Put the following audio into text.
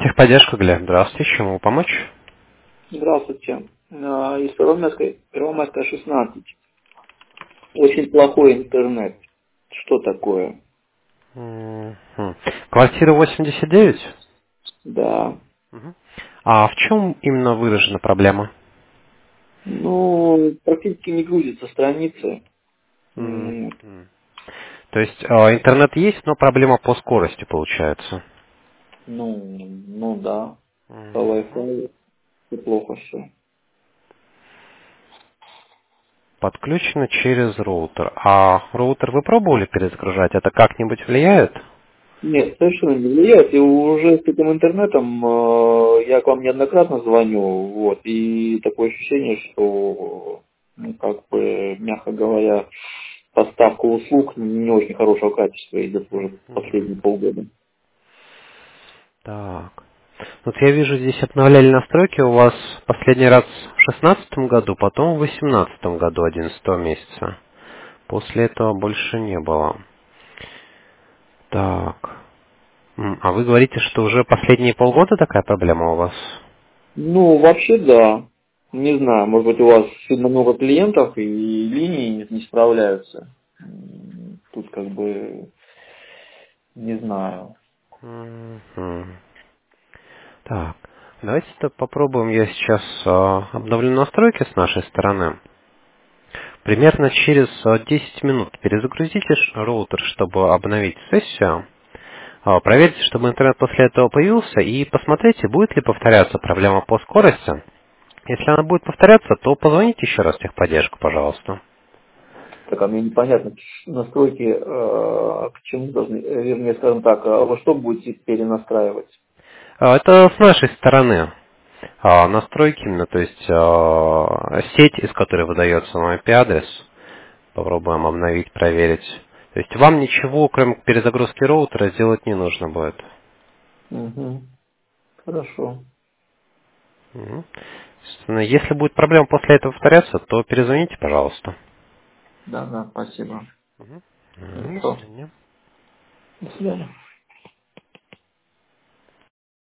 Техподдержка, Глеб. Здравствуйте. Чем могу помочь? Здравствуйте. Из Первомайская, 16. Очень плохой интернет. Что такое? Мгм. Квартира 89? Да. Мгм. А в чем именно выражена проблема? Ну, практически не грузится страницы. Мгм. То есть интернет есть, но проблема по скорости получается. Ну да. По Мгм. Wi-Fi плохо все. Подключено через роутер. А роутер вы пробовали перезагружать? Это как-нибудь влияет? Нет, совершенно не влияет. И уже с этим интернетом я к вам неоднократно звоню, вот, и такое ощущение, что, ну, как бы, мягко говоря, поставка услуг не очень хорошего качества идет уже Мгм. последние полгода. Так. Вот я вижу, здесь обновляли настройки у вас последний раз в 2016 году, потом в 2018 году, 11 месяца. После этого больше не было. Так. А вы говорите, что уже последние полгода такая проблема у вас? Ну, вообще да. Не знаю, может быть, у вас сильно много клиентов и линии не справляются. Тут как бы не знаю. Мгм. Так. Давайте попробуем. Я сейчас обновлю настройки с нашей стороны. Примерно через 10 минут перезагрузите роутер, чтобы обновить сессию. Проверьте, чтобы интернет после этого появился, и посмотрите, будет ли повторяться проблема по скорости. Если она будет повторяться, то позвоните еще раз в техподдержку, пожалуйста. Так, а мне непонятно, настройки к чему должны, вернее, скажем так, вы что будете перенастраивать? Это с нашей стороны. Настройки именно, то есть сеть, из которой выдается вам IP-адрес. Попробуем обновить, проверить. То есть вам ничего, кроме перезагрузки роутера, сделать не нужно будет. Угу. Хорошо. Мгм. Собственно, если будет проблема после этого повторяться, то перезвоните, пожалуйста. Да, спасибо. Мгм. До Хорошо. свидания. До свидания.